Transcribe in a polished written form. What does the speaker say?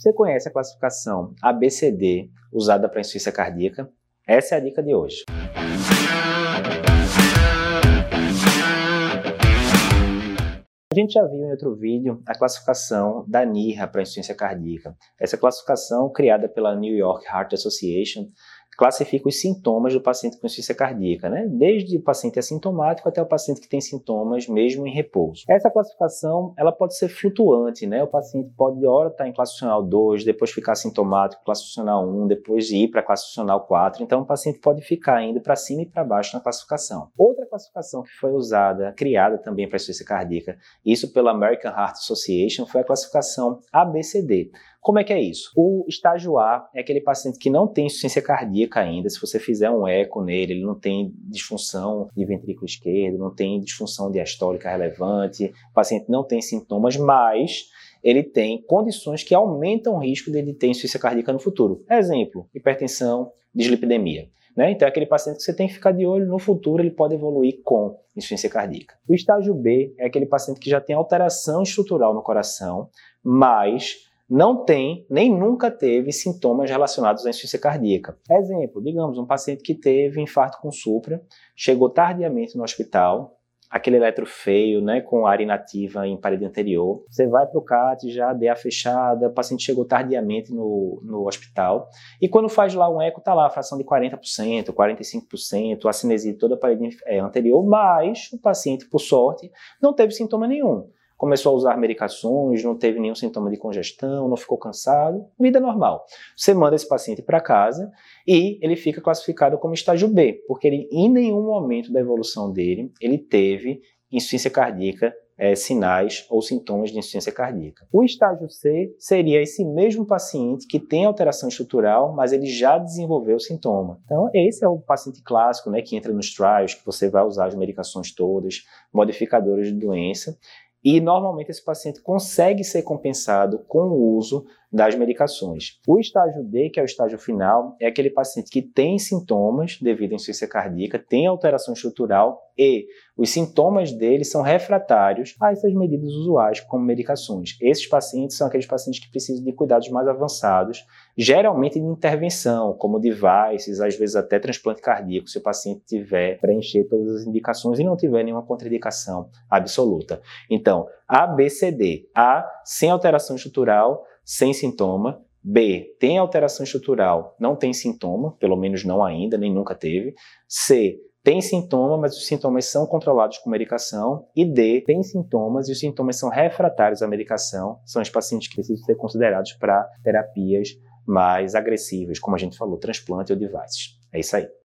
Você conhece a classificação ABCD usada para insuficiência cardíaca? Essa é a dica de hoje. A gente já viu em outro vídeo a classificação da NYHA para insuficiência cardíaca. Essa classificação, criada pela New York Heart Association, classifica os sintomas do paciente com insuficiência cardíaca, né? Desde o paciente assintomático até o paciente que tem sintomas mesmo em repouso. Essa classificação ela pode ser flutuante, né? O paciente pode, ora, estar em classe funcional 2, depois ficar assintomático, classe funcional 1, depois ir para a classe funcional 4. Então, o paciente pode ficar indo para cima e para baixo na classificação. Outra classificação que foi criada também para insuficiência cardíaca, isso pela American Heart Association, foi a classificação ABCD. Como é que é isso? O estágio A é aquele paciente que não tem insuficiência cardíaca ainda. Se você fizer um eco nele, ele não tem disfunção de ventrículo esquerdo, não tem disfunção diastólica relevante, o paciente não tem sintomas, mas ele tem condições que aumentam o risco dele ter insuficiência cardíaca no futuro. Exemplo, hipertensão, dislipidemia. Então é aquele paciente que você tem que ficar de olho, no futuro ele pode evoluir com insuficiência cardíaca. O estágio B é aquele paciente que já tem alteração estrutural no coração, mas não tem, nem nunca teve sintomas relacionados à insuficiência cardíaca. Exemplo, digamos, um paciente que teve infarto com supra, chegou tardiamente no hospital, aquele eletro feio, com área inativa em parede anterior. Você vai para o CAT, já DA fechada, o paciente chegou tardiamente no hospital, e quando faz lá um eco, está lá a fração de 40%, 45%, a cinesia de toda a parede anterior, mas o paciente, por sorte, não teve sintoma nenhum. Começou a usar medicações, não teve nenhum sintoma de congestão, não ficou cansado, vida normal. Você manda esse paciente para casa e ele fica classificado como estágio B, porque ele, em nenhum momento da evolução dele, ele teve insuficiência cardíaca, sinais ou sintomas de insuficiência cardíaca. O estágio C seria esse mesmo paciente que tem alteração estrutural, mas ele já desenvolveu sintoma. Então, esse é o paciente clássico, que entra nos trials, que você vai usar as medicações todas, modificadores de doença, e normalmente esse paciente consegue ser compensado com o uso das medicações. O estágio D, que é o estágio final, é aquele paciente que tem sintomas devido à insuficiência cardíaca, tem alteração estrutural e os sintomas dele são refratários a essas medidas usuais, como medicações. Esses pacientes são aqueles pacientes que precisam de cuidados mais avançados, geralmente de intervenção, como devices, às vezes até transplante cardíaco, se o paciente tiver preencher todas as indicações e não tiver nenhuma contraindicação absoluta. Então, A, B, C, D. A, sem alteração estrutural, sem sintoma. B, tem alteração estrutural, não tem sintoma, pelo menos não ainda, nem nunca teve. C, tem sintoma, mas os sintomas são controlados com medicação. E D, tem sintomas e os sintomas são refratários à medicação. São os pacientes que precisam ser considerados para terapias mais agressivas, como a gente falou, transplante ou devices. É isso aí.